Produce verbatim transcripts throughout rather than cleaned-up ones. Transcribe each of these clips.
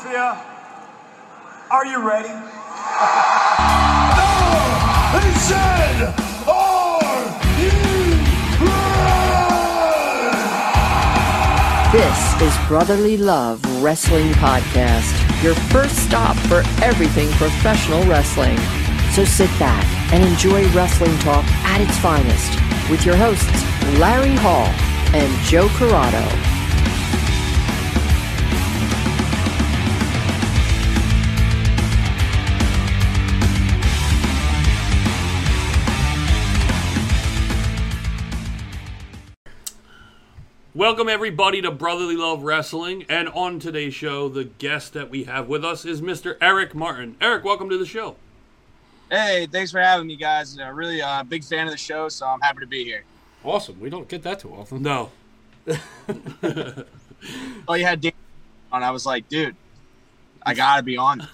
Mafia, are you ready? No! They said, are you ready? This is Brotherly Love Wrestling Podcast, your first stop for everything professional wrestling. So sit back and enjoy wrestling talk at its finest with your hosts, Larry Hall and Joe Corrado. Welcome everybody to Brotherly Love Wrestling, and on today's show, the guest that we have with us is Mister Eric Martin. Eric, welcome to the show. Hey, thanks for having me, guys. Uh, really a uh, big fan of the show, so I'm happy to be here. Awesome. We don't get that too often. No. Oh, you had Dan on. I was like, dude, I gotta be on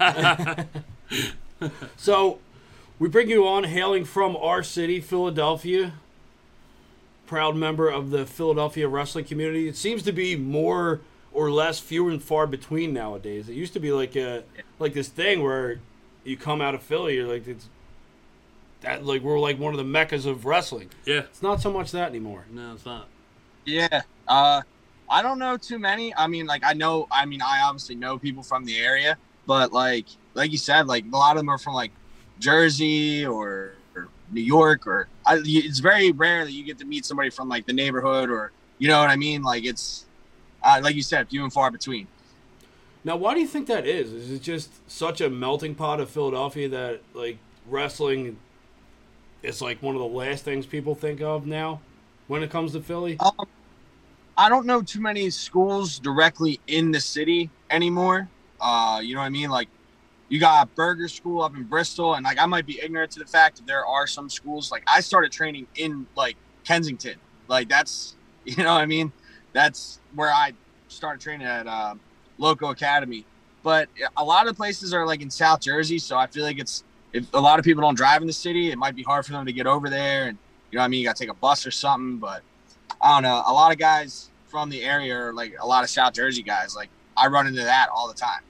this. So, we bring you on hailing from our city, Philadelphia. Proud member of the Philadelphia wrestling community. It seems to be more or less few and far between nowadays. It used to be like a like this thing where you come out of Philly, you're like it's that like we're like one of the meccas of wrestling. Yeah. It's not so much that anymore. No, it's not. Yeah. Uh, I don't know too many. I mean, like I know. I mean, I obviously know people from the area, but like like you said, like a lot of them are from like Jersey or. New York, or I, it's very rare that you get to meet somebody from like the neighborhood, or you know what I mean. Like it's uh, like you said, few and far between. Now, why do you think that is? Is it just such a melting pot of Philadelphia that like wrestling is like one of the last things people think of now when it comes to Philly? Um, I don't know too many schools directly in the city anymore. Uh, you know what I mean? Like. You got Burger School up in Bristol, and like I might be ignorant to the fact that there are some schools. Like I started training in like Kensington, like that's you know what I mean. That's where I started training at uh, Loco Academy. But a lot of places are like in South Jersey, so I feel like it's if a lot of people don't drive in the city, it might be hard for them to get over there. And you know what I mean. You got to take a bus or something. But I don't know. A lot of guys from the area are like a lot of South Jersey guys. Like I run into that all the time.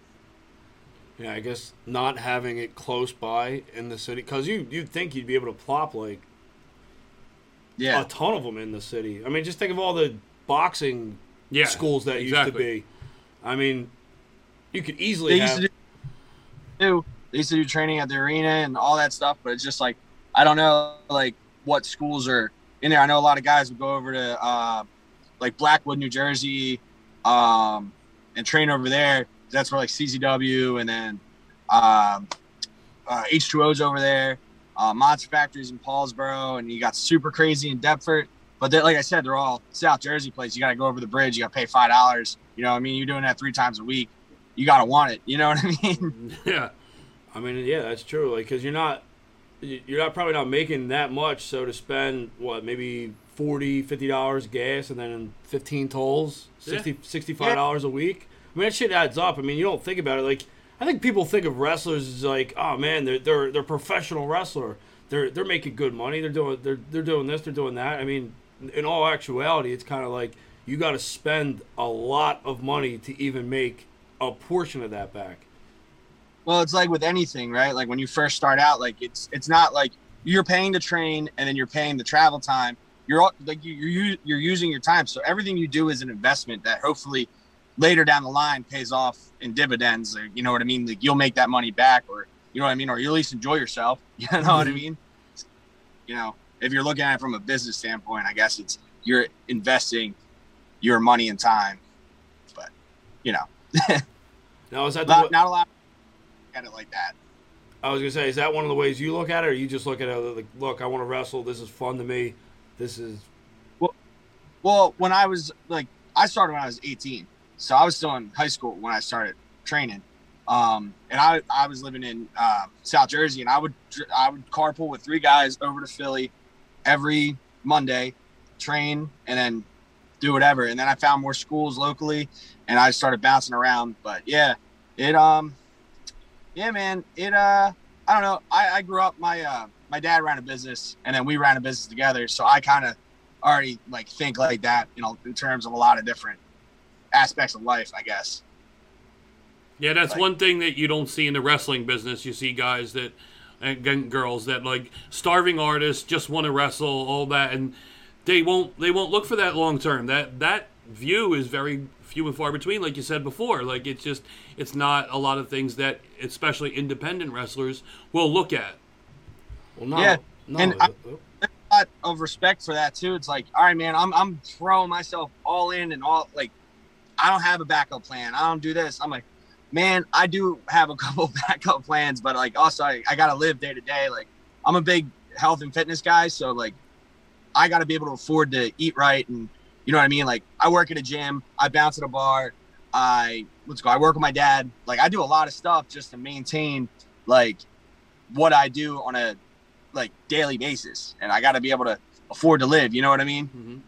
Yeah, I guess not having it close by in the city, because you, you'd think you'd be able to plop, like, yeah. a ton of them in the city. I mean, just think of all the boxing yeah, schools that exactly. used to be. I mean, you could easily they have... Used to do, they used to do training at the arena and all that stuff, but it's just, like, I don't know, like, what schools are in there. I know a lot of guys would go over to, uh, like, Blackwood, New Jersey, um, and train over there. That's where like C Z W and then um, uh, H two O's over there, uh, Monster Factories in Paulsboro, and you got Super Crazy in Deptford. But like I said, they're all South Jersey places. You got to go over the bridge. You got to pay five dollars. You know what I mean? You're doing that three times a week. You got to want it. You know what I mean? Yeah. I mean, yeah, that's true. Like, because you're not, you're not probably not making that much. So to spend, what, maybe forty dollars, fifty dollars gas and then fifteen tolls, sixty dollars, sixty-five dollars a week. I mean, that shit adds up. I mean, you don't think about it. Like, I think people think of wrestlers as like, oh man, they're they're they're professional wrestler. They're they're making good money. They're doing they're they're doing this. They're doing that. I mean, in all actuality, it's kind of like you got to spend a lot of money to even make a portion of that back. Well, it's like with anything, right? Like when you first start out, like it's it's not like you're paying to train and then you're paying the travel time. You're all, like you you're you're using your time. So everything you do is an investment that hopefully later down the line pays off in dividends, or you know what I mean? Like you'll make that money back, or you know what I mean? Or you at least enjoy yourself. You know what I mean? You know, if you're looking at it from a business standpoint, I guess it's you're investing your money and time. But you know, now is that not, the, not a lot at it like that. I was gonna say, is that one of the ways you look at it, or you just look at it like, look, I want to wrestle. This is fun to me. This is well, well. When I was like, I started when I was eighteen. So I was still in high school when I started training, um, and I I was living in uh, South Jersey, and I would I would carpool with three guys over to Philly every Monday, train, and then do whatever. And then I found more schools locally, and I started bouncing around. But yeah, it um, yeah, man, it uh, I don't know. I, I grew up. My uh, my dad ran a business, and then we ran a business together. So I kind of already like think like that, you know, in terms of a lot of different aspects of life, I guess. Yeah, that's Like- one thing that you don't see in the wrestling business. You see guys that, and again, girls that like starving artists just want to wrestle, all that, and they won't they won't look for that long term. That that view is very few and far between, like you said before. Like it's just it's not a lot of things that especially independent wrestlers will look at. Well, no, Yeah, no. and I- a lot of respect for that too. It's like, all right, man, I'm I'm throwing myself all in and all like I don't have a backup plan. I don't do this. I'm like, man, I do have a couple backup plans, but like also I, I gotta live day to day. Like I'm a big health and fitness guy, so like I gotta be able to afford to eat right, and you know what I mean? Like I work at a gym, I bounce at a bar, I let's go, I work with my dad. Like I do a lot of stuff just to maintain like what I do on a like daily basis, and I got to be able to afford to live. You know what I mean? Mm-hmm.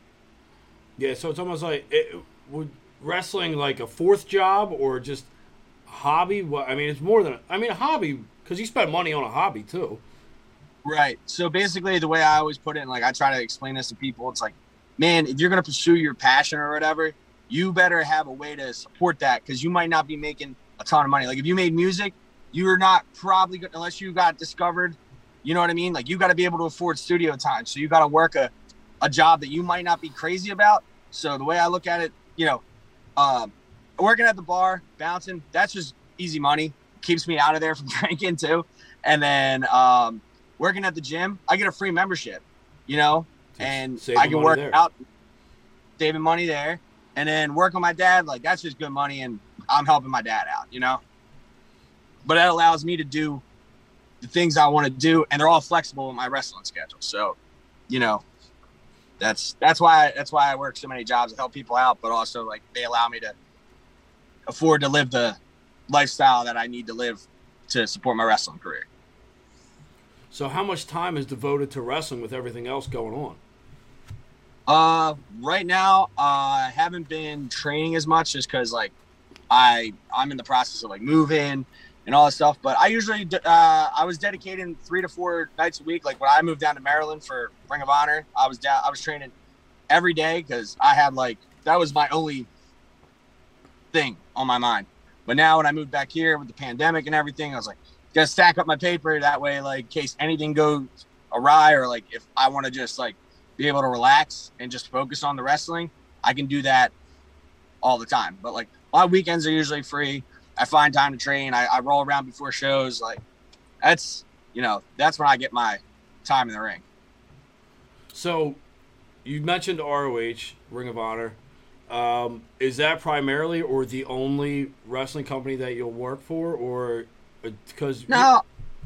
Yeah, so it's almost like it, would wrestling like a fourth job or just a hobby? Well, I mean, it's more than I mean a hobby because you spend money on a hobby too. Right. So basically, the way I always put it, and like I try to explain this to people, it's like, man, if you're gonna pursue your passion or whatever, you better have a way to support that because you might not be making a ton of money. Like if you made music, you're not probably good unless you got discovered. You know what I mean? Like you got to be able to afford studio time. So you got to work a, a job that you might not be crazy about. So the way I look at it, you know, um, working at the bar, bouncing, that's just easy money. Keeps me out of there from drinking too. And then um, working at the gym, I get a free membership, you know, and Saving I can money work there. out, saving money there. And then work with my dad, like that's just good money. And I'm helping my dad out, you know, but that allows me to do the things I want to do, and they're all flexible in my wrestling schedule. So, you know, that's that's why that's why I work so many jobs to help people out, but also like they allow me to afford to live the lifestyle that I need to live to support my wrestling career. So how much time is devoted to wrestling with everything else going on? Uh, right now, uh, I haven't been training as much just because like I I'm in the process of like moving and all that stuff. But I usually, uh, I was dedicating three to four nights a week. Like when I moved down to Maryland for Ring of Honor, I was down, I was training every day because I had like, that was my only thing on my mind. But now when I moved back here with the pandemic and everything, I was like, gotta stack up my paper that way, like in case anything goes awry or like if I want to just like be able to relax and just focus on the wrestling, I can do that all the time. But like my weekends are usually free. I find time to train. I, I roll around before shows. Like that's, you know, that's when I get my time in the ring. So you mentioned R O H, Ring of Honor. Um, is that primarily or the only wrestling company that you'll work for, or because No,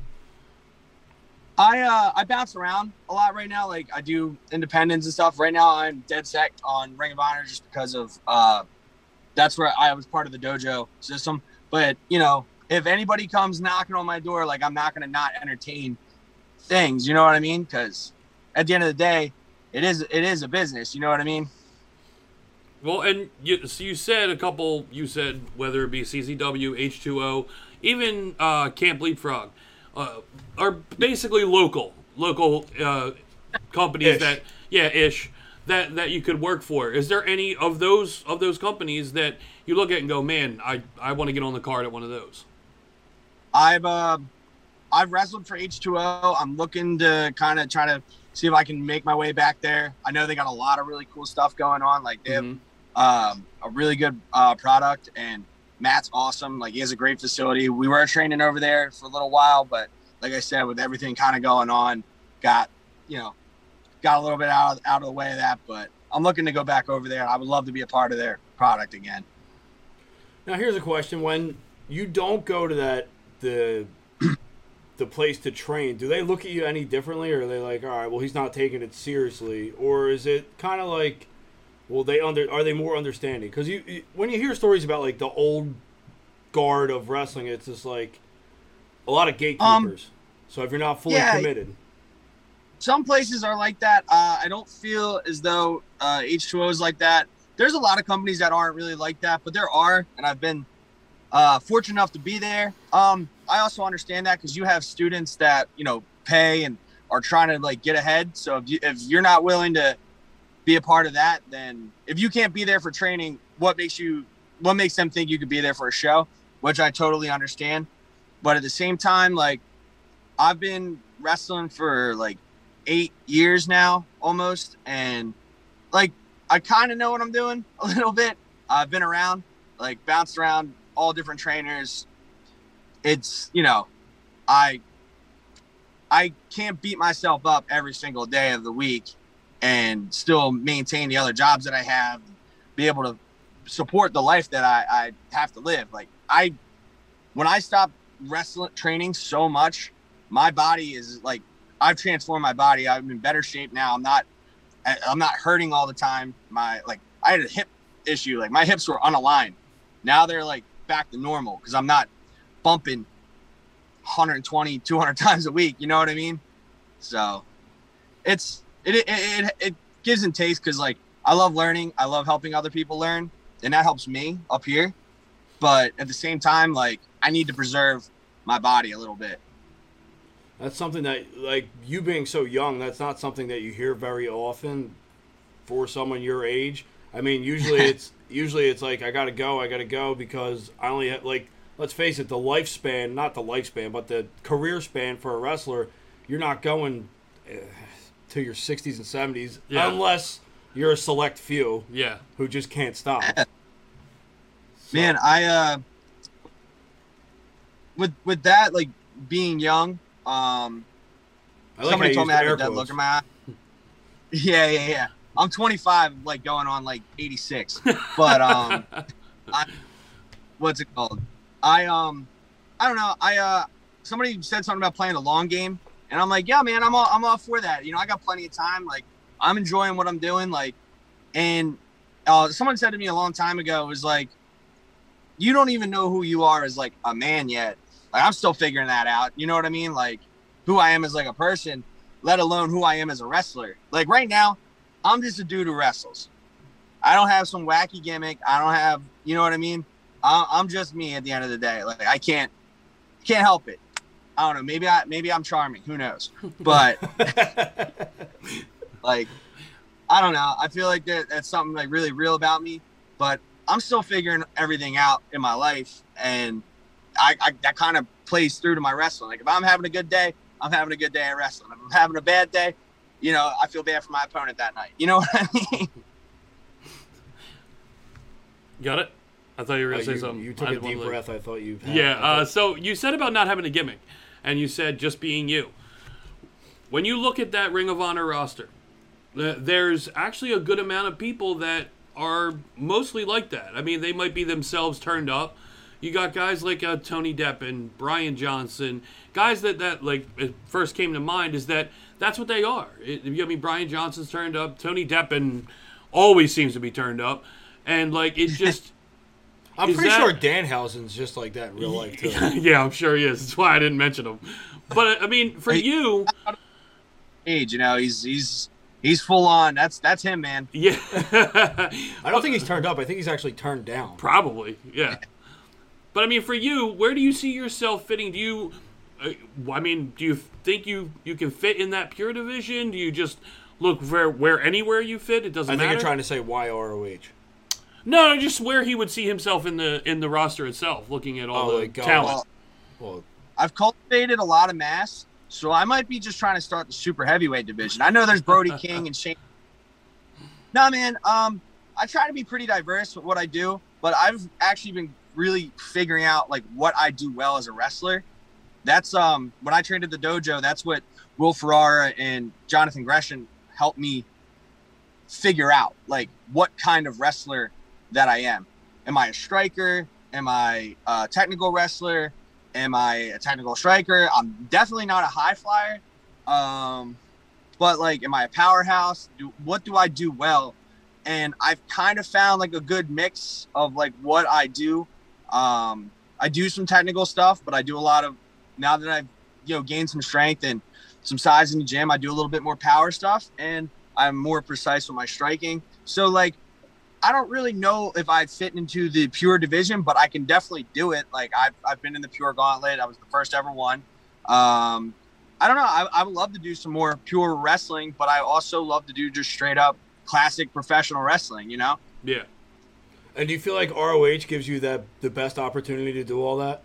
I uh I bounce around a lot right now. Like I do independents and stuff. Right now I'm dead set on Ring of Honor just because of uh that's where I was part of the dojo system. But you know, if anybody comes knocking on my door, like I'm not gonna not entertain things. You know what I mean? Because at the end of the day, it is it is a business. You know what I mean? Well, and you, so you said a couple, you said whether it be C Z W, H two O, even uh, Camp Leapfrog, uh, are basically local, local uh, companies Ish. that, yeah, ish, that, that you could work for. Is there any of those of those companies that you look at and go, man, I, I want to get on the card at one of those? I've uh, I've wrestled for H two O. I'm looking to kind of try to see if I can make my way back there. I know they got a lot of really cool stuff going on. Like they have Mhm. um, a really good uh, product, and Matt's awesome. Like he has a great facility. We were training over there for a little while, but like I said, with everything kind of going on, got you know, got a little bit out of, out of the way of that. But I'm looking to go back over there. I would love to be a part of their product again. Now here's a question: when you don't go to that the the place to train, do they look at you any differently, or are they like, all right, well, he's not taking it seriously, or is it kind of like, well, they under are they more understanding? Because you, you when you hear stories about like the old guard of wrestling, it's just like a lot of gatekeepers. Um, so if you're not fully yeah. committed, Some places are like that. Uh, I don't feel as though uh, H two O is like that. There's a lot of companies that aren't really like that, but there are, and I've been uh, fortunate enough to be there. Um, I also understand that because you have students that, you know, pay and are trying to like get ahead. So if, you, if you're not willing to be a part of that, then if you can't be there for training, what makes you, what makes them think you could be there for a show? which I totally understand. But at the same time, like, I've been wrestling for like eight years now almost. And like, I kind of know what I'm doing a little bit. I've been around, like, bounced around all different trainers. It's, you know, I, I can't beat myself up every single day of the week and still maintain the other jobs that I have, be able to support the life that I, I have to live. Like, I, when I stopped wrestling training so much, my body is like, I've transformed my body. I'm in better shape now. I'm not, I'm not hurting all the time. My, like, I had a hip issue. Like, my hips were unaligned. Now they're like back to normal because I'm not bumping one twenty, two hundred times a week. You know what I mean? So it's, it, it, it, it gives and takes because, like, I love learning. I love helping other people learn, and that helps me up here. But at the same time, like, I need to preserve my body a little bit. That's something that, like, you being so young, that's not something that you hear very often for someone your age. I mean, usually it's usually it's like, I gotta go, I gotta go because I only have, like, let's face it, the lifespan, not the lifespan, but the career span for a wrestler, you're not going uh, to your sixties and seventies Yeah. unless you're a select few Yeah. who just can't stop. Man, I uh with with that, like, being young, um I like somebody how told you me I use had a air dead look quotes. in my eye. Yeah, yeah, yeah. I'm twenty-five, like, going on like eighty-six. But um I, what's it called? I um I don't know. I uh somebody said something about playing the long game, and I'm like, yeah, man, I'm all I'm all for that. You know, I got plenty of time. Like, I'm enjoying what I'm doing. Like, and uh someone said to me a long time ago, it was like, you don't even know who you are as, like, a man yet. Like, I'm still figuring that out. You know what I mean? Like, who I am as, like, a person, let alone who I am as a wrestler. Like, right now, I'm just a dude who wrestles. I don't have some wacky gimmick. I don't have, you know what I mean? I, I'm just me at the end of the day. Like, I can't, can't help it. I don't know. Maybe I, maybe I'm charming. Who knows? But like, I don't know. I feel like that, that's something, like, really real about me. But I'm still figuring everything out in my life, and I, I that kind of plays through to my wrestling. Like, if I'm having a good day, I'm having a good day at wrestling. If I'm having a bad day, you know, I feel bad for my opponent that night. You know what I mean? Got it? I thought you were Oh, going to say you, something. you took I a didn't wanna deep leave. breath. I thought you had. Yeah, I thought- uh, so you said about not having a gimmick, and you said just being you. When you look at that Ring of Honor roster, th- there's actually a good amount of people that are mostly like that. I mean, they might be themselves turned up. You got guys like uh, Tony Depp and Brian Johnson, guys that, that like it first came to mind is that that's what they are. It, I mean, Brian Johnson's turned up, Tony Depp always seems to be turned up, and like it just. I'm is pretty that- sure Danhausen's just like that in real life too. Yeah, I'm sure he is. That's why I didn't mention him. But I mean, for you, Age, you know, he's he's he's full on. That's that's him, man. yeah, I don't think he's turned up. I think he's actually turned down. probably, yeah. But I mean, for you, where do you see yourself fitting? Do you, uh, I mean, do you think you you can fit in that pure division? Do you just look where where anywhere you fit? It doesn't I think matter. you're trying to say Y R O H. No, just where he would see himself in the in the roster itself, looking at all Oh, the like, uh, talent. Well, I've cultivated a lot of mass, so I might be just trying to start the super heavyweight division. I know there's Brody King and Shane. No, man. Um, I try to be pretty diverse with what I do, but I've actually been really figuring out, like, what I do well as a wrestler. That's um when I trained at the dojo. That's what Will Ferrara and Jonathan Gresham helped me figure out, like, what kind of wrestler that I am. Am I a striker? Am I a technical wrestler? Am I a technical striker? I'm definitely not a high flyer. Um, but, like, am I a powerhouse? Do, what do I do well? And I've kind of found, like, a good mix of, like, what I do. Um, I do some technical stuff, but I do a lot of, now that I've, you know, gained some strength and some size in the gym, I do a little bit more power stuff, and I'm more precise with my striking. So, like, I don't really know if I fit into the pure division, but I can definitely do it. Like, I've, I've been in the pure gauntlet. I was the first ever one. Um, I don't know. I, I would love to do some more pure wrestling, but I also love to do just straight up classic professional wrestling, you know? Yeah. And do you feel like R O H gives you that the best opportunity to do all that?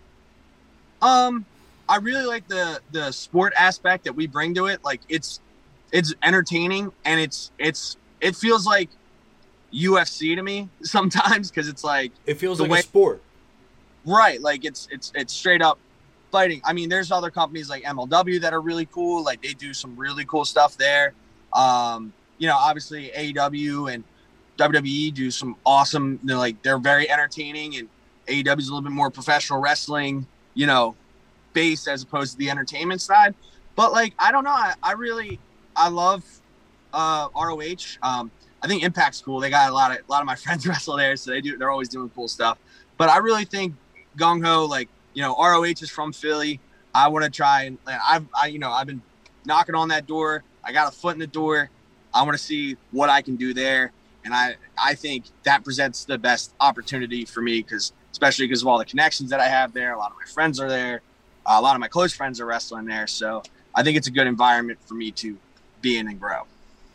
Um, I really like the the sport aspect that we bring to it. Like it's it's entertaining and it's it's it feels like U F C to me sometimes because it's like It feels the like way- a sport. right, like it's it's it's straight up fighting. I mean, there's other companies like M L W that are really cool. Like they do some really cool stuff there. Um, you know, obviously A E W and W W E do some awesome. You know, like they're very entertaining, and A E W is a little bit more professional wrestling. You know, based as opposed to the entertainment side. But like, I don't know. I, I really, I love uh, R O H. Um, I think Impact's cool. They got a lot of a lot of my friends wrestle there, so they do. They're always doing cool stuff. But I really think Gung Ho, like you know, R O H is from Philly. I want to try and and I've I you know I've been knocking on that door. I got a foot in the door. I want to see what I can do there, and I I think that presents the best opportunity for me because especially because of all the connections that I have there. A lot of my friends are there. Uh, a lot of my close friends are wrestling there, so I think it's a good environment for me to be in and grow.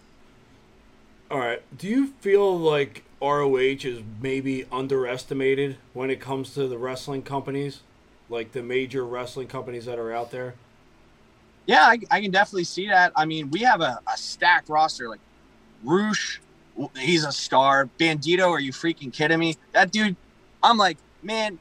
All right. Do you feel like R O H is maybe underestimated when it comes to the wrestling companies, like the major wrestling companies that are out there? Yeah, I, I can definitely see that. I mean, we have a, a stacked roster. Like Roosh, he's a star. Bandito, are you freaking kidding me? That dude, I'm like, man,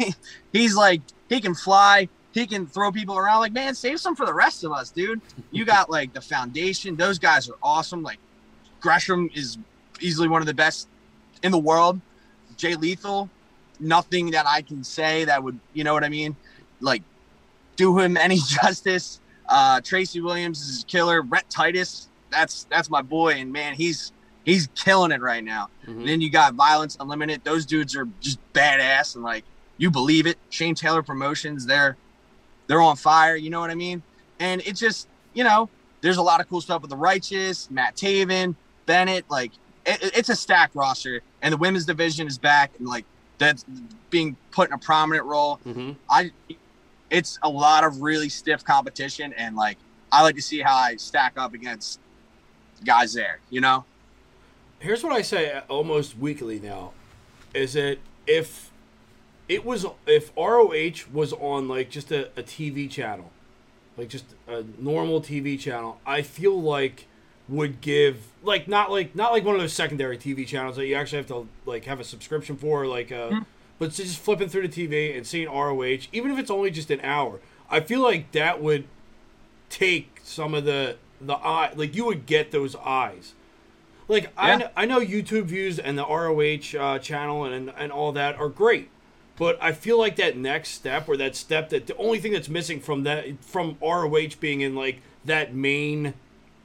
he's like, he can fly. He can throw people around. Like, man, save some for the rest of us, dude. You got like the foundation. Those guys are awesome. Like Gresham is easily one of the best in the world. Jay Lethal, nothing that I can say that would, you know what I mean? Like do him any justice. Uh, Tracy Williams is a killer. Rhett Titus, that's that's my boy, and man, he's he's killing it right now. Mm-hmm. And then you got Violence Unlimited. Those dudes are just badass, and like you believe it. Shane Taylor Promotions, they're they're on fire. You know what I mean? And it just, you know, there's a lot of cool stuff with the Righteous, Matt Taven, Bennett. Like it, it's a stacked roster, and the women's division is back, and like that's being put in a prominent role. Mm-hmm. I. It's a lot of really stiff competition, and like I like to see how I stack up against guys there, you know? Here's what I say almost weekly now, is that if it was if R O H was on like just a, a T V channel, like just a normal T V channel, I feel like would give like not like not like one of those secondary T V channels that you actually have to like have a subscription for, like uh mm-hmm. But just flipping through the T V and seeing R O H, even if it's only just an hour, I feel like that would take some of the the eye, like you would get those eyes. Like yeah. I, know, I know YouTube views and the R O H uh, channel and and all that are great, but I feel like that next step or that step that the only thing that's missing from that from R O H being in like that main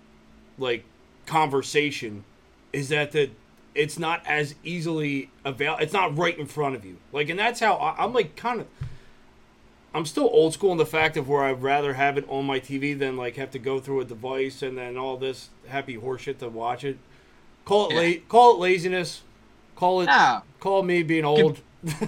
like conversation is that the it's not as easily avail. It's not right in front of you. Like, and that's how I, I'm like kind of. I'm still old school in the fact of where I'd rather have it on my T V than like have to go through a device and then all this happy horseshit to watch it. Call it yeah. la- Call it laziness. Call it. Nah. Call me being old.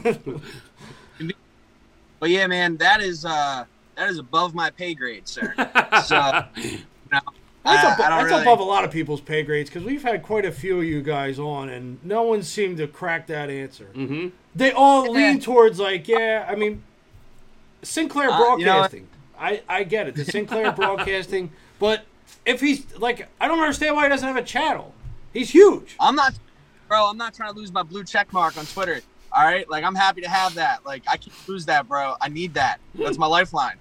But yeah, man, that is uh that is above my pay grade, sir. So, you know, That's, I, above, I don't that's really... above a lot of people's pay grades because we've had quite a few of you guys on, and no one seemed to crack that answer. Mm-hmm. They all Yeah. lean towards like, yeah, I mean, Sinclair Uh, Broadcasting. you know I, I get it, the Sinclair Broadcasting, but if he's like, I don't understand why he doesn't have a channel. He's huge. I'm not, bro. I'm not trying to lose my blue check mark on Twitter. All right, like I'm happy to have that. Like I can't lose that, bro. I need that. That's my lifeline.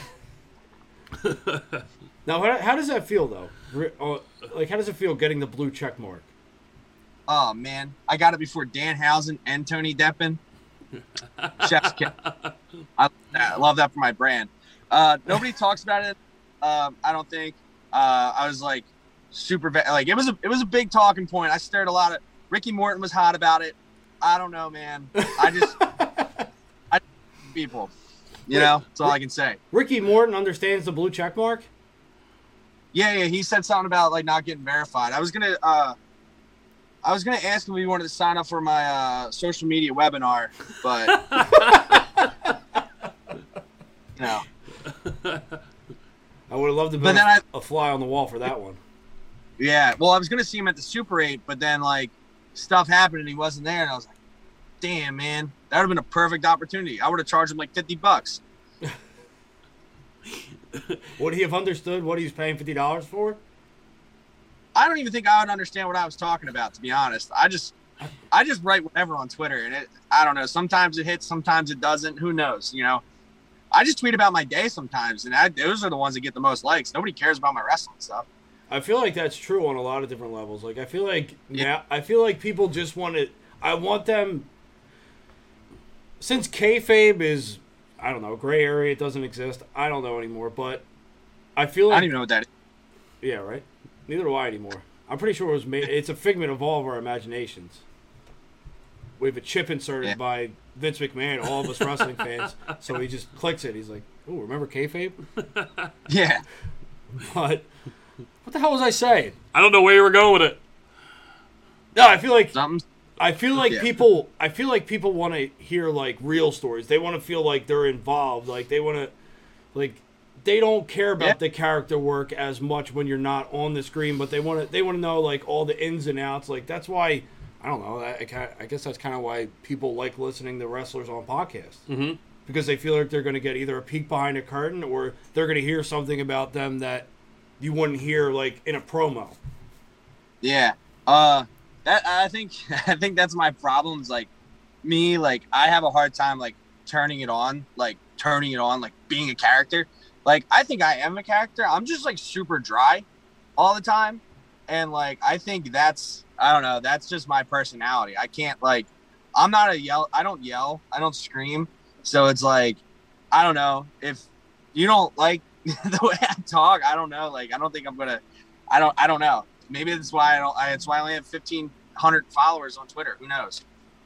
Now, how, how does that feel though? Like, how does it feel getting the blue check mark? Oh man, I got it before Danhausen and Tony Deppen. Chef's kiss. I, I love that for my brand. Uh, nobody talks about it. Um, I don't think. Uh, I was like super like it was a it was a big talking point. I stirred a lot of. Ricky Morton was hot about it. I don't know, man. I just I people. You know, that's all I can say. Ricky Morton understands the blue check mark. Yeah, yeah. He said something about like not getting verified. I was gonna, uh, I was gonna ask him if he wanted to sign up for my uh, social media webinar, but no. I would have loved to be But then I- a fly on the wall for that one. Yeah. Well, I was gonna see him at the Super eight, but then like stuff happened and he wasn't there, and I was like, damn, man, that would have been a perfect opportunity. I would have charged him like fifty bucks. Would he have understood what he was paying fifty dollars for? I don't even think I would understand what I was talking about, to be honest. I just, I just write whatever on Twitter, and it, I don't know. Sometimes it hits, sometimes it doesn't. Who knows? You know, I just tweet about my day sometimes, and I, those are the ones that get the most likes. Nobody cares about my wrestling stuff. I feel like that's true on a lot of different levels. Like I feel like Yeah. yeah, I feel like people just want to. I want them. Since kayfabe is, I don't know, gray area. It doesn't exist. I don't know anymore. But I feel I like don't even know what that is. yeah, right. Neither do I anymore. I'm pretty sure it was made. It's a figment of all of our imaginations. We have a chip inserted Yeah. by Vince McMahon, all of us wrestling fans. So he just clicks it. He's like, "Oh, remember kayfabe?" Yeah. But what the hell was I saying? I don't know where you were going with it. No, I feel like Something. I feel like Yeah. people. I feel like people want to hear like real stories. They want to feel like they're involved. Like they want to, like they don't care about Yeah. the character work as much when you're not on the screen. But they want to. They want to know like all the ins and outs. Like that's why I don't know. I, I, kinda- I guess that's kind of why people like listening to wrestlers on podcasts Mm-hmm. because they feel like they're going to get either a peek behind a curtain or they're going to hear something about them that you wouldn't hear like in a promo. Yeah. Uh, that I think I think that's my problems. Like me, like I have a hard time like turning it on, like turning it on, like being a character. Like I think I am a character. I'm just like super dry all the time, and like I think that's I don't know. That's just my personality. I can't like I'm not a yell. I don't yell. I don't scream. So it's like I don't know if you don't like the way I talk. I don't know. Like I don't think I'm gonna. I don't. I don't know. Maybe that's why I don't. I, that's why I only have fifteen hundred followers on Twitter. Who knows?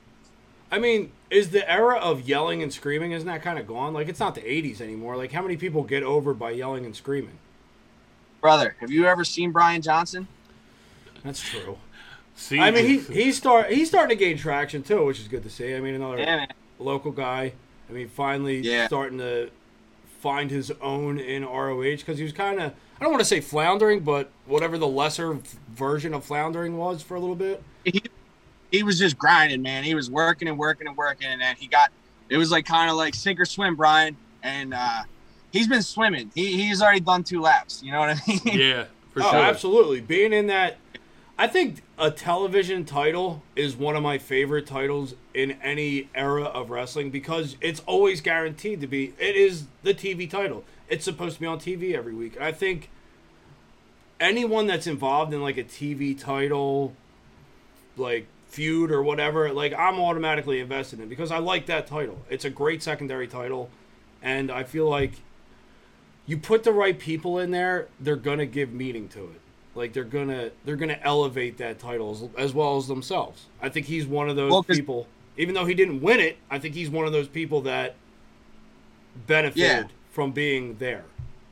I mean, is the era of yelling and screaming, isn't that kind of gone? Like, it's not the eighties anymore. Like, how many people get over by yelling and screaming? Brother, have you ever seen Brian Johnson? That's true. See, I mean, he he's start he's starting to gain traction too, which is good to see. I mean, another Yeah, man. local guy. I mean, finally Yeah. starting to find his own in R O H because he was kind of I don't want to say floundering, but whatever the lesser v- version of floundering was for a little bit. He, he was just grinding, man. He was working and working and working, and then he got. It was like kind of like sink or swim, Brian. And uh, he's been swimming. He he's already done two laps. You know what I mean? yeah, for Oh, sure. absolutely. Being in that, I think a television title is one of my favorite titles in any era of wrestling because it's always guaranteed to be. It is the T V title. It's supposed to be on T V every week. And I think anyone that's involved in like a T V title, like feud or whatever, like I'm automatically invested in because I like that title. It's a great secondary title, and I feel like you put the right people in there, they're gonna give meaning to it. Like they're gonna they're gonna elevate that title as, as well as themselves. I think he's one of those Well, 'cause- people. Even though he didn't win it, I think he's one of those people that benefited Yeah. from being there.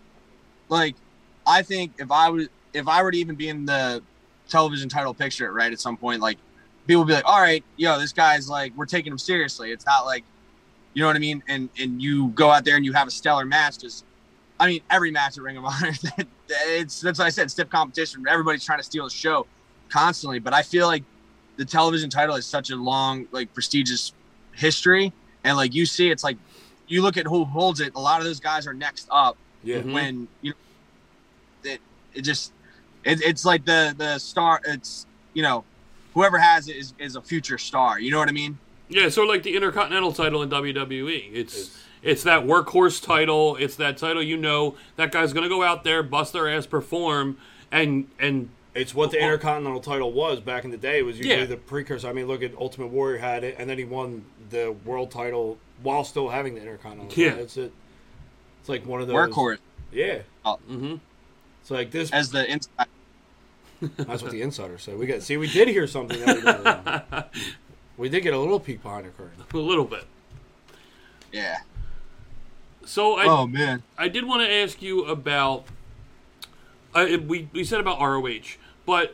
Like, I think if I was if I were to even be in the television title picture, right, at some point, like people would be like, all right, yo, this guy's like, we're taking him seriously. It's not like, you know what I mean? And and you go out there and you have a stellar match. Just, I mean, every match at Ring of Honor, it's that's what I said, stiff competition. Everybody's trying to steal the show constantly. But I feel like the television title is such a long, like, prestigious history. And like you see, it's like you look at who holds it. A lot of those guys are next up. Yeah. Mhm. When you know, it it just it, it's like the the star. It's you know, whoever has it is, is a future star. You know what I mean? Yeah, so like the Intercontinental title in W W E. It's It's- it's that workhorse title. It's that title you know that guy's gonna go out there, bust their ass, perform, and and It's what the Intercontinental title was back in the day. It was usually Yeah. the precursor. I mean, look at Ultimate Warrior had it, and then he won the world title while still having the Intercontinental. Yeah. title. It's it. It's like one of those Workhorse Yeah, mm-hmm. it's like this. as the inside. That's what the insiders say. We got see, we did hear something. That we, didn't know. We did get a little peek behind the curtain. a little bit. Yeah. So I Oh man. I did want to ask you about. Uh, we we said about R O H, but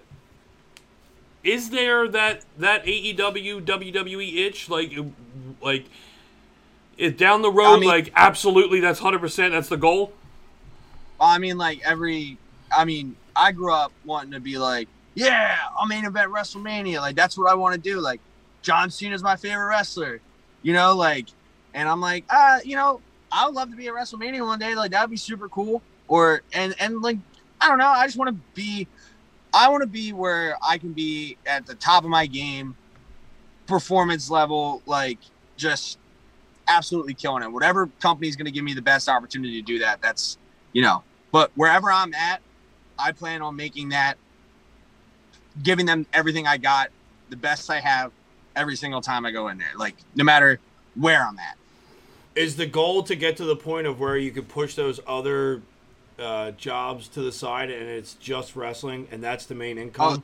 is there that that A E W W W E itch like like it down the road? I mean- like absolutely, that's hundred percent. That's the goal. I mean, like every. I mean, I grew up wanting to be like, yeah, I'm main event WrestleMania. Like that's what I want to do. Like, John Cena's my favorite wrestler, you know, like, and I'm like, uh, you know, I would love to be at WrestleMania one day. Like, that would be super cool. Or, and, and like, I don't know. I just want to be, I want to be where I can be at the top of my game, performance level, like, just absolutely killing it. Whatever company's going to give me the best opportunity to do that, that's, you know, but wherever I'm at, I plan on making that, giving them everything I got, the best I have every single time I go in there, like no matter where I'm at. Is the goal to get to the point of where you can push those other uh, jobs to the side and it's just wrestling and that's the main income?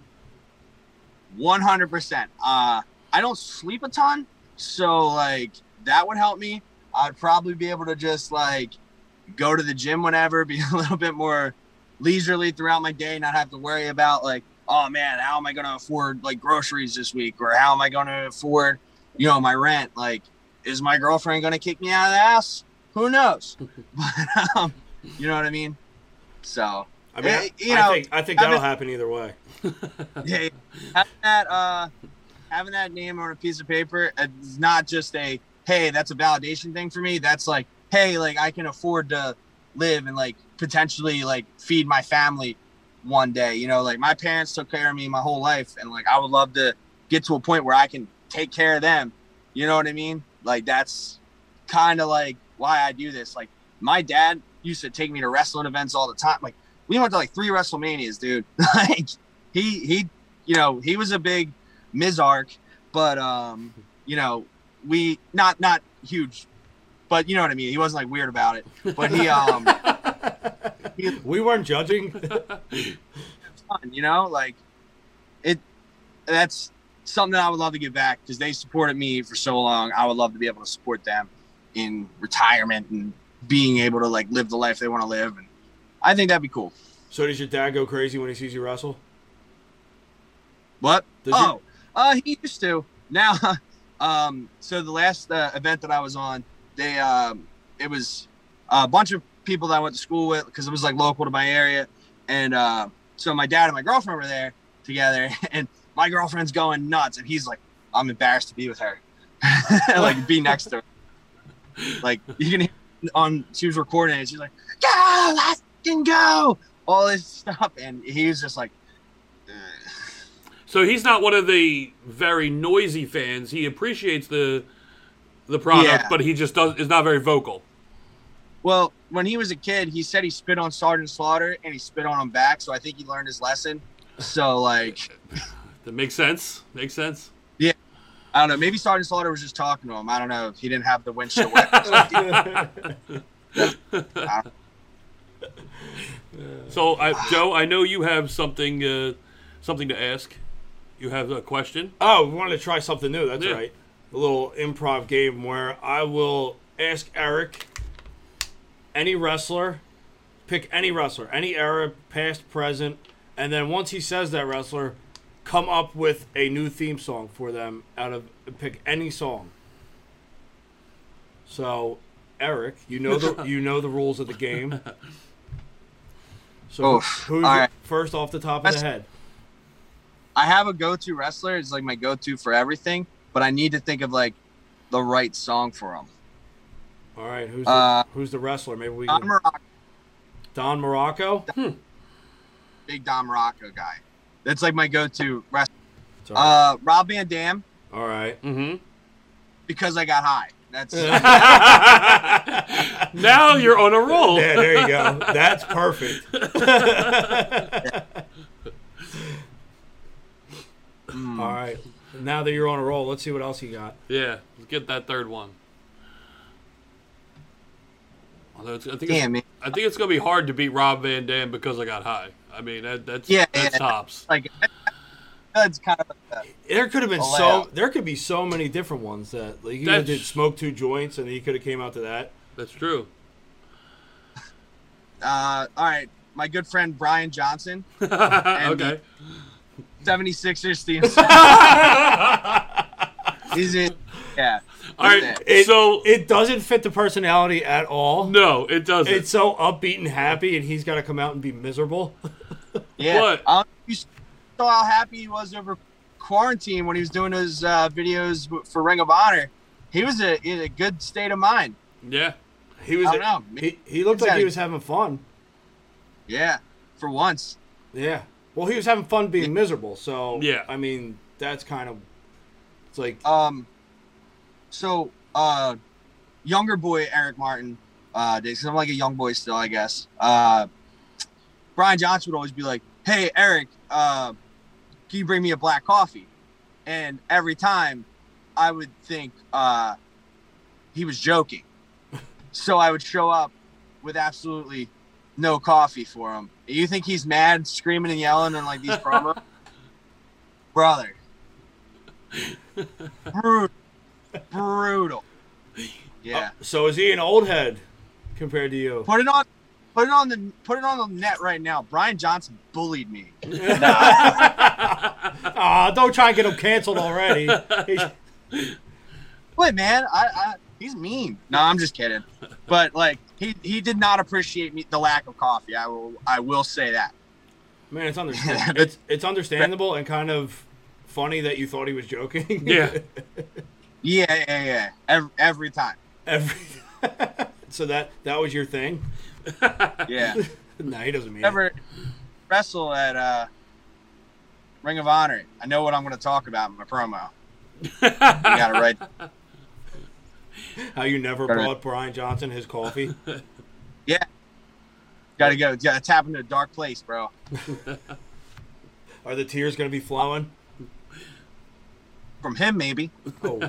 one hundred percent. Uh, I don't sleep a ton, so like that would help me. I'd probably be able to just like go to the gym whenever, be a little bit more leisurely throughout my day, not have to worry about like, oh man, how am I going to afford like groceries this week? Or how am I going to afford, you know, my rent? Like, is my girlfriend going to kick me out of the house? Who knows? But, um, you know what I mean? So, I mean, it, you I know, think, I think that'll happen either way. Yeah, having that, uh, having that name on a piece of paper is not just a, hey, that's a validation thing for me. That's like, hey, like I can afford to live and like potentially like feed my family one day. You know, like my parents took care of me my whole life, and like I would love to get to a point where I can take care of them. You know what I mean? Like that's kind of like why I do this. Like my dad used to take me to wrestling events all the time. Like we went to like three WrestleManias, dude. Like he he you know, he was a big Mizark, but um, you know, we not not huge, but you know what I mean. He wasn't like weird about it, but he um, he, we weren't judging. fun, you know, like it. That's something that I would love to give back because they supported me for so long. I would love to be able to support them in retirement and being able to like live the life they want to live, and I think that'd be cool. So does your dad go crazy when he sees you wrestle? What? Does oh, he- uh, he used to. Now, um, so the last uh, event that I was on, they, um, it was a bunch of people that I went to school with because it was like local to my area, and uh, so my dad and my girlfriend were there together, and my girlfriend's going nuts, and he's like, I'm embarrassed to be with her, like be next to her. Like you can hear on, she was recording it, she's like, go, let's fucking go, all this stuff, and he was just like. Ugh. So he's not one of the very noisy fans. He appreciates the the product, Yeah. but he just does is not very vocal. Well, when he was a kid, he said he spit on Sergeant Slaughter and he spit on him back. So I think he learned his lesson. So like, That makes sense. Makes sense. I don't know. Maybe Sergeant Slaughter was just talking to him. I don't know. He didn't have the windshield weapons. So, I, Joe, I know you have something uh, something to ask. You have a question? Oh, we wanted to try something new. That's Yeah. right. A little improv game where I will ask Eric any wrestler, pick any wrestler, any era, past, present, and then once he says that wrestler, come up with a new theme song for them out of pick any song. So, Eric, you know the you know the rules of the game. So, Oof. who's All right. first off the top of the head? I have a go-to wrestler. It's like my go-to for everything, but I need to think of like the right song for him. All right, who's the, Uh, who's the wrestler? Maybe we Don can... Morocco, Don Morocco. Hmm. big Don Morocco guy. That's like my go-to wrestler. It's all right. Uh, Rob Van Dam, all right. Mm-hmm. because I got high. That's Now you're on a roll. Yeah, there you go. That's perfect. mm. All right. Now that you're on a roll, let's see what else you got. Yeah, let's get that third one. Although it's, I think Damn, it's, man. I think it's gonna be hard to beat Rob Van Dam because I got high. I mean, that, that's Yeah, that's yeah. tops. Like that's kind of like a, There could have been A so layout. there could be so many different ones that like you That's- did smoke two joints and he could have came out to that. That's true. uh, all right. My good friend Brian Johnson, Okay. seventy-sixers theme song. He's in, yeah. All right. That's it. It, So it doesn't fit the personality at all. no, it doesn't. It's so upbeat and happy, and he's got to come out and be miserable. Yeah. But- Um, you saw how happy he was over quarantine when he was doing his uh, videos for Ring of Honor, he was a, in a good state of mind. Yeah. He was. I don't know. He, he looked like he was having fun. Yeah, for once. Yeah. Well, he was having fun being miserable. So Yeah. I mean, that's kind of. It's like. Um. So, uh, younger boy Eric Martin, uh, because I'm like a young boy still, I guess. Uh, Brian Johnson would always be like, "Hey, Eric, uh, can you bring me a black coffee?" And every time, I would think uh, he was joking. So I would show up with absolutely no coffee for him. You think he's mad, screaming and yelling in like these promos? Brother. Brutal. Brutal. Yeah. Oh, so is he an old head compared to you? Put it on put it on the put it on the net right now. Brian Johnson bullied me. Aw, don't try and get him canceled already. Wait, man, I, I he's mean. No, I'm just kidding. But like he he did not appreciate me the lack of coffee. I will I will say that. Man, it's understandable. it's it's understandable and kind of funny that you thought he was joking. Yeah. Yeah, yeah, yeah. Every, every time. Every. So that that was your thing. Yeah. No, he doesn't mean Ever wrestle at uh, Ring of Honor? I know what I'm going to talk about in my promo. You got it right. it. How you never brought Brian Johnson his coffee? Yeah. Got to go. Got to tap into a dark place, bro. Are the tears going to be flowing? From him, maybe. Oh.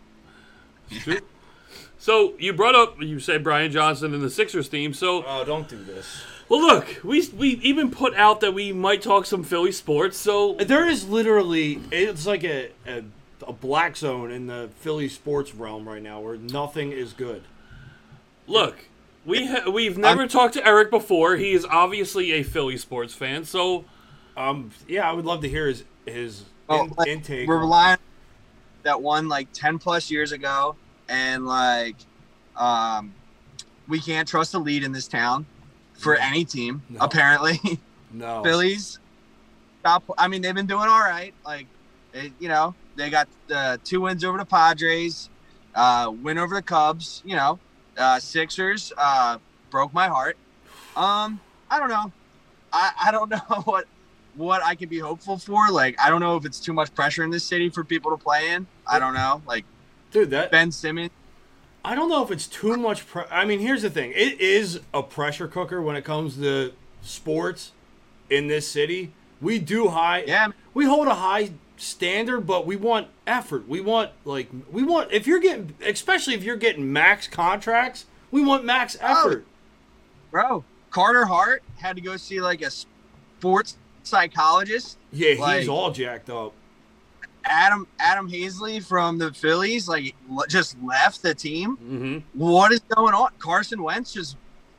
So you brought up, you said Brian Johnson and the Sixers team. So, Oh, don't do this. well, look, we we even put out that we might talk some Philly sports. So There is literally, it's like a, a a black zone in the Philly sports realm right now where nothing is good. look, we ha- we've never I'm- talked to Eric before. He is obviously a Philly sports fan. So Um, yeah, I would love to hear his his Oh, in, like, intake. We're relying on that one like ten plus years ago, and like, um, we can't trust the lead in this town for No. any team. No. Apparently, No. Phillies. Stop. I mean, they've been doing all right. Like, it, you know, they got uh, two wins over the Padres, uh, win over the Cubs. You know, uh, Sixers uh, broke my heart. Um, I don't know. I, I don't know what what I can be hopeful for. Like, I don't know if it's too much pressure in this city for people to play in. I don't know. Like, Dude, that Ben Simmons. I don't know if it's too much. Pre- I mean, here's the thing: it is a pressure cooker when it comes to sports in this city. We do high. Yeah. We hold a high standard, but we want effort. We want like we want if you're getting, especially if you're getting max contracts, we want max effort. Bro, Carter Hart had to go see like a sports psychologist. Yeah, he's Like- all jacked up. Adam Adam Hazley from the Phillies like le- just left the team. mhm. What is going on? Carson Wentz just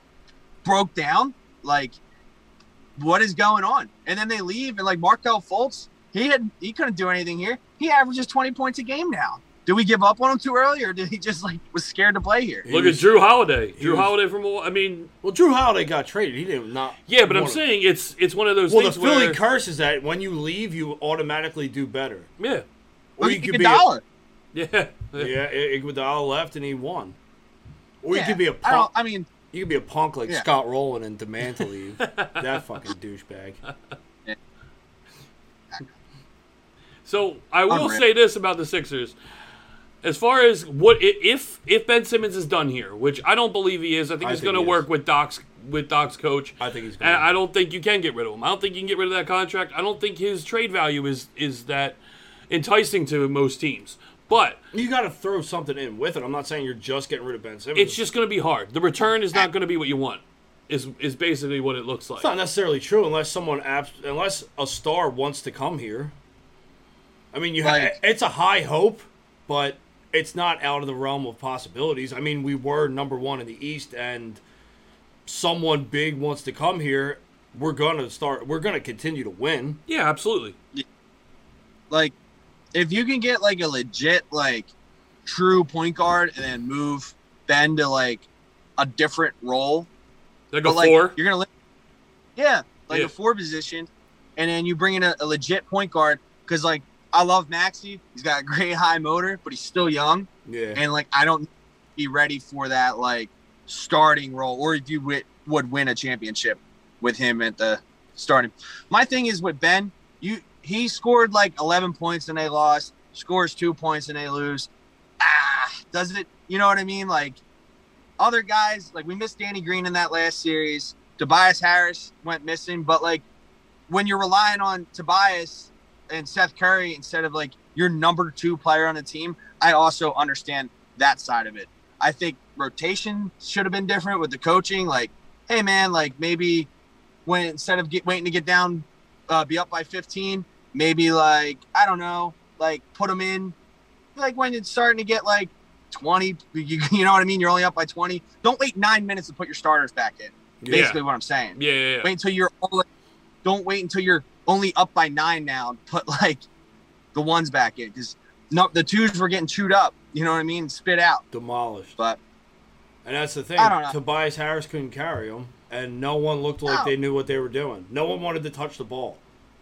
broke down. Like, what is going on? And then they leave, and like Markel Fultz, he had he couldn't do anything here. He averages twenty points a game now. Did we give up on him too early, or did he just like was scared to play here? He look was- at Drew Holiday. Drew was- Holiday from Mil- I mean, Well, Drew Holiday got traded. He didn't not. yeah, but I'm wanna- saying it's it's one of those Well, the things Philly where curse is that when you leave, you automatically do better. yeah, Or Look you at could be. A, Iguodala. yeah, yeah, Iguodala left and he won. Or you Yeah, could be a I punk. don't. I mean, You could be a punk like Yeah. Scott Rowland and demand to leave. That fucking douchebag. So I will Unreal. say this about the Sixers. As far as what i- if if Ben Simmons is done here, which I don't believe he is, I think I he's think going to he work is. with Doc's with Doc's coach. I think he's And going. I don't think you can get rid of him. I don't think you can get rid of that contract. I don't think his trade value is is that enticing to most teams. But You got to throw something in with it. I'm not saying you're just getting rid of Ben Simmons. it's just going to be hard. The return is not going to be what you want. Is is basically what it looks like. It's not necessarily true unless someone abs- unless a star wants to come here. I mean, you ha- Like- it's a high hope, but it's not out of the realm of possibilities. I mean, we were number one in the East, and someone big wants to come here. We're gonna start. We're gonna continue to win. Yeah, absolutely. like, if you can get like a legit like true point guard and then move Ben to like a different role, Like but a like four. you're gonna, li- yeah, like Yeah. a four position, and then you bring in a, a legit point guard because like I love Maxey. He's got a great high motor, but he's still young. Yeah. And, like, I don't be ready for that, like, starting role, or if you w- would win a championship with him at the starting. My thing is with Ben, you he scored, like, eleven points and they lost, scores two points and they lose. Ah, does it, you know what I mean? Like, other guys, like, we missed Danny Green in that last series. Tobias Harris went missing, but, like, when you're relying on Tobias and Seth Curry instead of, like, your number two player on the team, I also understand that side of it. I think rotation should have been different with the coaching. Like, hey, man, like, maybe when instead of get, waiting to get down, uh, be up by fifteen, maybe, like, I don't know, like, put them in, like, when it's starting to get, like, twenty, you, you know what I mean? You're only up by twenty. Don't wait nine minutes to put your starters back in. Basically yeah. what I'm saying. Yeah, yeah, yeah. Wait until you're only, don't wait until you're only up by nine now. Put, like, the ones back in, because no, the twos were getting chewed up. You know what I mean? Spit out. Demolished. But and that's the thing. I don't know. Tobias Harris couldn't carry him, and no one looked like No. they knew what they were doing. No one wanted to touch the ball,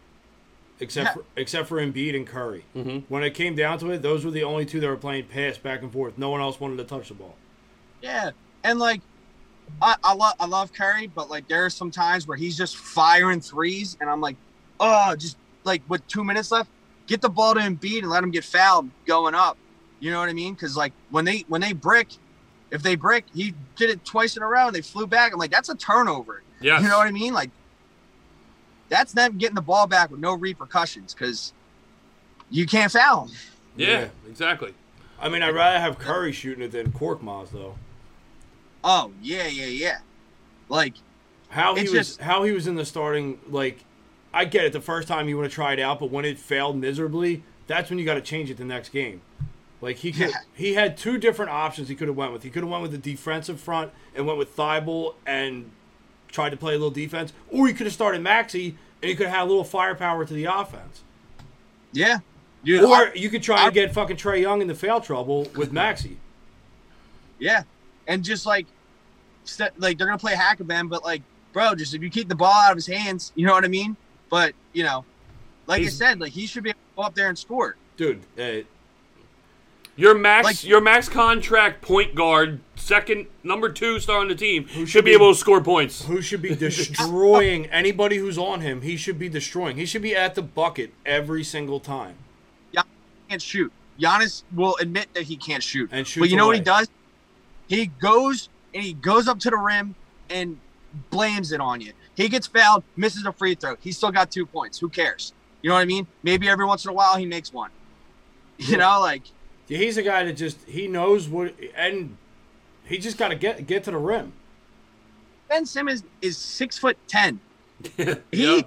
except Yeah. for, except for Embiid and Curry. Mhm. When it came down to it, those were the only two that were playing pass back and forth. No one else wanted to touch the ball. yeah, and like I, I love I love Curry, but like there are some times where he's just firing threes, and I'm like, oh, just like with two minutes left, get the ball to Embiid and let him get fouled going up. You know what I mean? Because like when they when they brick, if they brick, he did it twice in a row and they flew back. I'm like, that's a turnover. Yes. You know what I mean? Like that's them getting the ball back with no repercussions because you can't foul him. Yeah, Yeah. exactly. I mean, I'd rather have Curry shooting it than Korkmaz, though. Oh yeah, yeah, yeah. Like How he It's was just- how he was in the starting, like, I get it the first time you want to try it out, but when it failed miserably, that's when you got to change it the next game. Like he could, Yeah. he had two different options he could have went with. He could have went with the defensive front and went with Thibault and tried to play a little defense, or he could have started Maxey and he could have had a little firepower to the offense. yeah, dude. Or I- you could try I- and get fucking Trae Young into foul trouble with Maxey. Yeah, and just like, st- like they're gonna play hack-a-bam, but like, bro, just if you keep the ball out of his hands, you know what I mean. But you know, like He's- I said, like he should be able to go up there and score. Dude, uh, Your max, Like- your max contract point guard, second number two star on the team, should, should be be- able to score points. who should be destroying anybody who's on him, he should be destroying. He should be at the bucket every single time. Can't shoot. Giannis will admit that he can't shoot. And shoots but you know what he away. does? He goes and he goes up to the rim and blames it on you. He gets fouled, misses a free throw. He's still got two points. Who cares? You know what I mean? Maybe every once in a while he makes one. You know, like Yeah, he's a guy that just he knows what, and he just got to get get to the rim. Ben Simmons is six foot ten. Yeah. He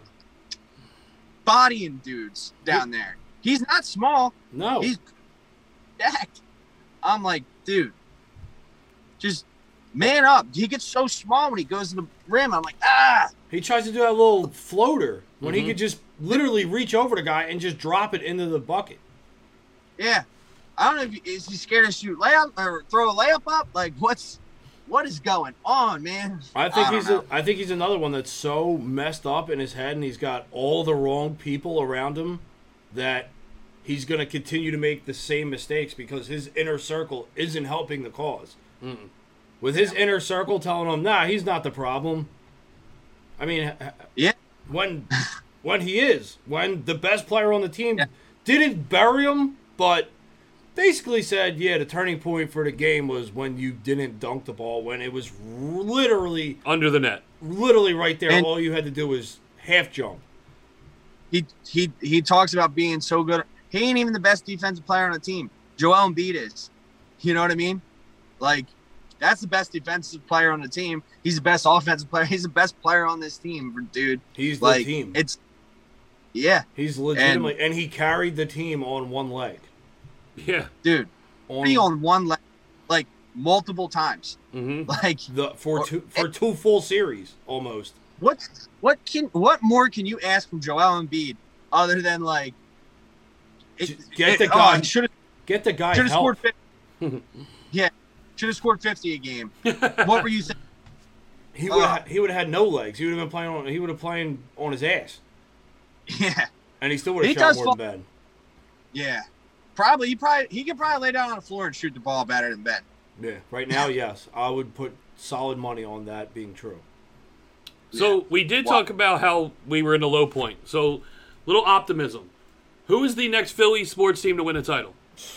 bodying dudes down there. He's not small. No, He's stacked. I'm like, dude, just man up. He gets so small when he goes to the rim. I'm like, ah. he tries to do that little floater when Mm-hmm. he could just literally reach over the guy and just drop it into the bucket. Yeah. I don't know if he, is he scared to shoot layup or throw a layup up? Like, what's what is going on, man? I think don't he's know. a, I think he's another one that's so messed up in his head, and he's got all the wrong people around him that he's going to continue to make the same mistakes because his inner circle isn't helping the cause. Mm-mm. With his inner circle telling him, nah, he's not the problem. I mean, h- h- Yeah. when when he is, when the best player on the team Yeah. didn't bury him, but basically said, yeah, the turning point for the game was when you didn't dunk the ball, when it was literally, Under the net. literally right there. And- all you had to do was half jump. He he he talks about being so good. He ain't even the best defensive player on the team. Joel Embiid is. You know what I mean? Like, that's the best defensive player on the team. He's the best offensive player. He's the best player on this team, dude. He's the Like, team. it's yeah, He's legitimately, and, he carried the team on one leg. Yeah. dude. On, Be on one leg, like multiple times. Mm-hmm. Like, the for two for two full series almost. what what can what more can you ask from Joel Embiid other than like it, Just get the it- guy- Oh, should have Get the guy should have help. scored fifty. Yeah, should have scored fifty a game. What were you saying? He would Uh, have he would have had no legs. He would have been playing on he would have playing on his ass, Yeah, and he still would have He shot does more fall- than Ben. Yeah, probably. He probably he could probably lay down on the floor and shoot the ball better than Ben. Yeah, right now, yes, I would put solid money on that being true. So Yeah. we did Well- talk about how we were in a low point. So little optimism. Who is the next Philly sports team to win a title?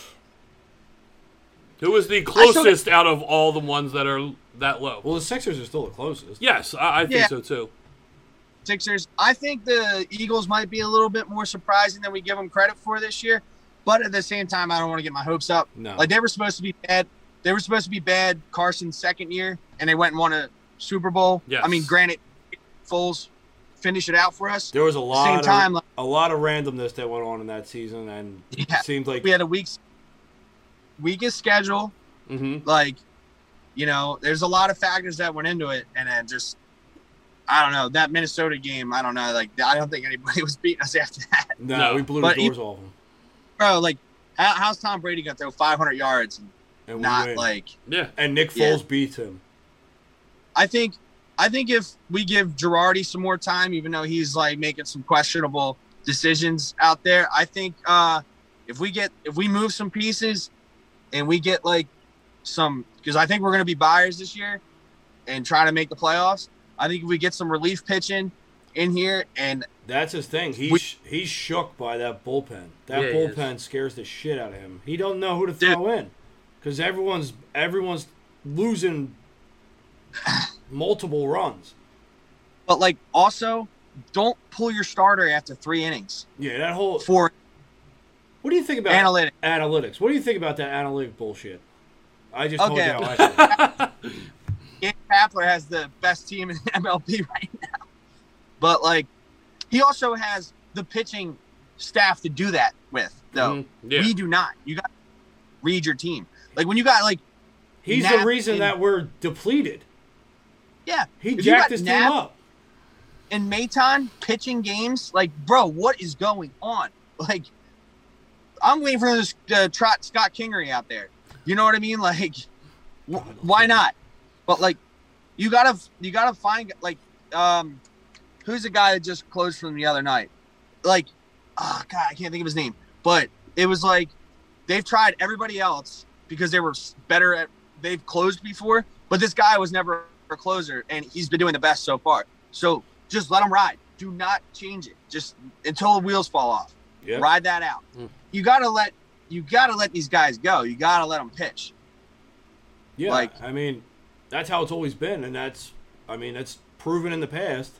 Who is the closest out of all the ones that are that low? Well, the Sixers are still the closest. Yes, I, I think Yeah. so too. Sixers. I think the Eagles might be a little bit more surprising than we give them credit for this year. But at the same time, I don't want to get my hopes up. No. Like they were supposed to be bad. They were supposed to be bad Carson's second year, and they went and won a Super Bowl. Yes. I mean, granted, Foles finished it out for us. There was a Same lot time, of like- a lot of randomness that went on in that season, and Yeah. it seemed like We had a week's weakest schedule. Mm-hmm. Like, you know, there's a lot of factors that went into it, and then just I don't know that Minnesota game. I don't know. Like, I don't think anybody was beating us after that, no, No. we blew But the doors he- off them, bro. Like, how, how's Tom Brady gonna throw five hundred yards and and we not win. like? Yeah. and Nick Yeah. Foles beats him. I think I think if we give Girardi some more time, even though he's like making some questionable decisions out there, I think uh, if we get if we move some pieces and we get like some because I think we're going to be buyers this year and try to make the playoffs. I think if we get some relief pitching in here and That's his thing. He's We- he's shook by that bullpen. That Yeah, he is. bullpen scares the shit out of him. He don't know who to throw in because everyone's everyone's losing multiple runs. but like also don't pull your starter after three innings Yeah, that whole. for What do you think about analytics. analytics? What do you think about that analytic bullshit? I just told Okay. you how I feel. Gabe Kapler has the best team in M L B right now. But like he also has the pitching staff to do that with, though. Mhm. Yeah. We do not. You got to read your team. Like when you got like He's Knapp the reason and- that we're depleted. yeah, He if you jacked got his Knapp team up. and Maton pitching games, like bro, what is going on? Like I'm waiting for this uh, trot Scott Kingery out there. You know what I mean? Like w- why not? But like you gotta you gotta find like um who's the guy that just closed from the other night? Like oh god, I can't think of his name. But it was like they've tried everybody else because they were s- better at they've closed before, but this guy was never a closer and he's been doing the best so far. So just let him ride. Do not change it. Just until the wheels fall off. Yep. Ride that out. Mm. You gotta let you gotta let these guys go. You gotta let them pitch. Yeah, like- I mean, that's how it's always been, and that's, I mean, that's proven in the past.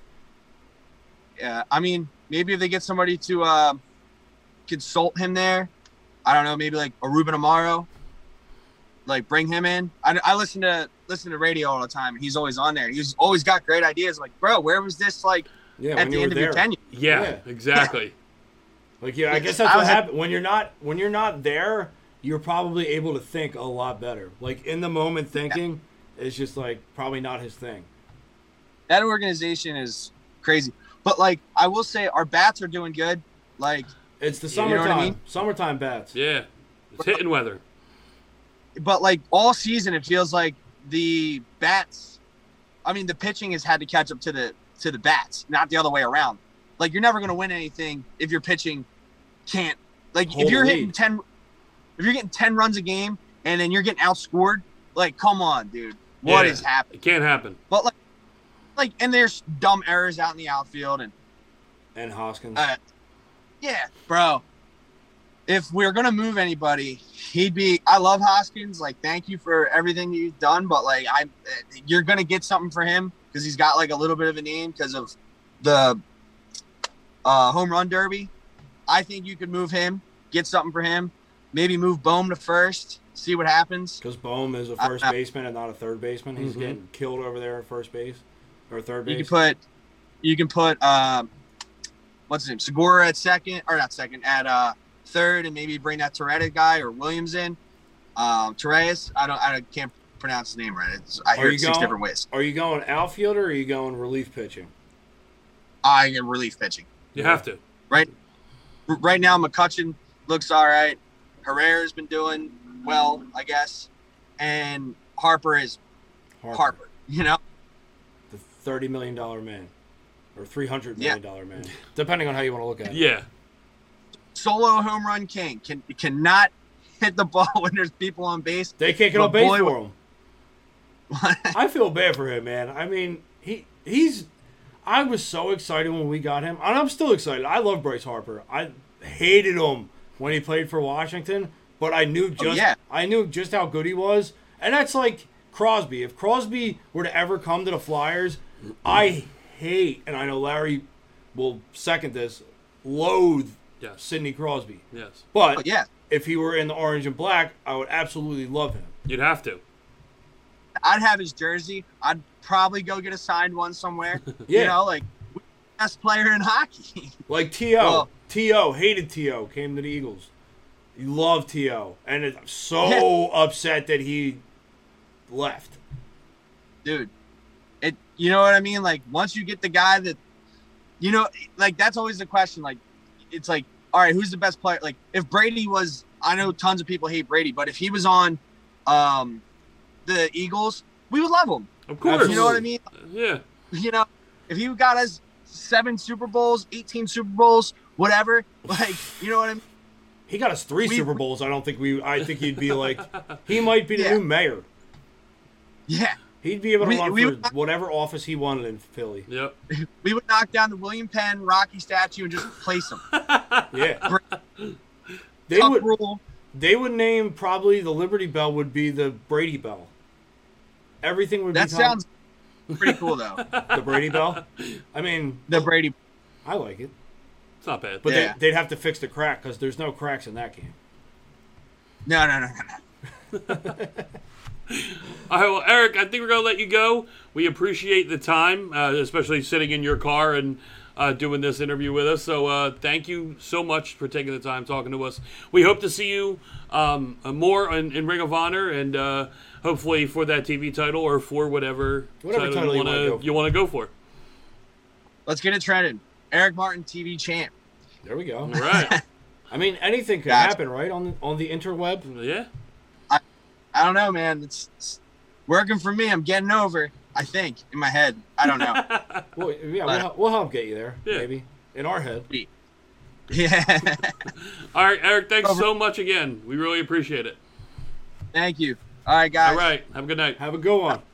Yeah, I mean, maybe if they get somebody to uh, consult him there, I don't know, maybe like a Ruben Amaro, like bring him in. I, I listen to listen to radio all the time, and he's always on there. He's always got great ideas. Like, bro, where was this like Yeah, at when the you end were of your there. tenure? Yeah, Yeah. exactly. Like, yeah, I guess I that's what was at- happens when you're not when you're not there. You're probably able to think a lot better. Like in the moment thinking is just like probably not his thing. That organization is crazy. But like, I will say, our bats are doing good. Like, It's the Yeah, you know what I summertime, mean? summertime bats. Yeah. It's hitting weather. but like all season, it feels like the bats. I mean, the pitching has had to catch up to the to the bats, not the other way around. Like, you're never going to win anything if your pitching can't. Like, Hold if you're the hitting lead. ten, if you're getting ten runs a game and then you're getting outscored, like, come on, dude, what Yeah. is happening? It can't happen. But like, like, and there's dumb errors out in the outfield, and And Hoskins. uh, yeah, bro. If we're gonna move anybody, he'd be. I love Hoskins. Like, thank you for everything you've done, but like, I, you're gonna get something for him because he's got like a little bit of a name because of the uh, home run derby. I think you could move him, get something for him. Maybe move Bohm to first, see what happens. Because Bohm is a Uh, first uh, baseman and not a third baseman. He's Mhm. getting killed over there at first base or third You base. can put, you can put, um, what's his name, Segura at second, or not second, at uh, third, and maybe bring that Torres guy or Williams in. Um, Torres, I don't, I can't pronounce the name right. It's, I Are hear you it six going- different ways. Are you going outfielder or are you going relief pitching? I get relief pitching You have to. right. R- Right now, McCutcheon looks all right. Herrera's been doing well, I guess, and Harper is Harper. You know, The thirty million dollar man, or three hundred Yeah. million dollar man, depending on how you want to look at it. Yeah. solo home run king. Can cannot hit the ball when there's people on base. They can't get But on base boy, for him. I feel bad for him, man. I mean, he he's. I was so excited when we got him, and I'm still excited. I love Bryce Harper. I hated him when he played for Washington, but I knew just Oh, yeah. I knew just how good he was, and that's like Crosby. If Crosby were to ever come to the Flyers, I hate, and I know Larry will second this, loathe Yes. Sidney Crosby. Yes. But Oh, yeah. if he were in the orange and black, I would absolutely love him. You'd have to. I'd have his jersey. I'd probably go get a signed one somewhere. Yeah. You know, like best player in hockey. Like T O. Well- T O, hated T O, came to the Eagles. He loved T O. And I'm so upset that he left. Dude, it. You know what I mean? Like once you get the guy that, you know, like that's always the question. Like, it's like, all right, who's the best player? Like if Brady was, I know tons of people hate Brady, but if he was on, um, the Eagles, we would love him. Of course. You know what I mean? Yeah. You know, if he got us seven Super Bowls, eighteen Super Bowls, whatever, like, you know what I mean? He got us three We- Super Bowls. I don't think we. I think he'd be like, he might be the Yeah. new mayor. Yeah. He'd be able to We- run we for would- whatever office he wanted in Philly. Yep. We would knock down the William Penn Rocky statue and just place him. Yeah, they Tuck would. rule. They would name probably the Liberty Bell would be the Brady Bell. Everything would That be sounds pretty cool, though. the Brady Bell. I mean, The Brady. I like it, It's not bad. but Yeah. they, they'd have to fix the crack because there's no cracks in that game. No, no, no, no, no. All right, well, Eric, I think we're going to let you go. We appreciate the time, uh, especially sitting in your car and uh, doing this interview with us. So uh, thank you so much for taking the time talking to us. We hope to see you um, uh, more in, in Ring of Honor and uh, hopefully for that T V title or for whatever, Whatever title you you wanna want go to you want to go for. Let's get it trending. Eric Martin, T V champ. There we go. All right. I mean, anything could Gotcha. happen, right? On the, on the interweb. Yeah. I don't know, man. It's, it's working for me. I'm getting over, I think, in my head. I don't know. Well, yeah, But- we'll, we'll help get you there. Yeah. Maybe in our head. Yeah. All right, Eric, thanks Over. so much again. We really appreciate it. Thank you. All right, guys. All right. Have a good night. Have a good one.